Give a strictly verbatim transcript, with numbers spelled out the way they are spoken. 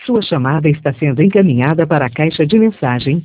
Sua chamada está sendo encaminhada para a caixa de mensagem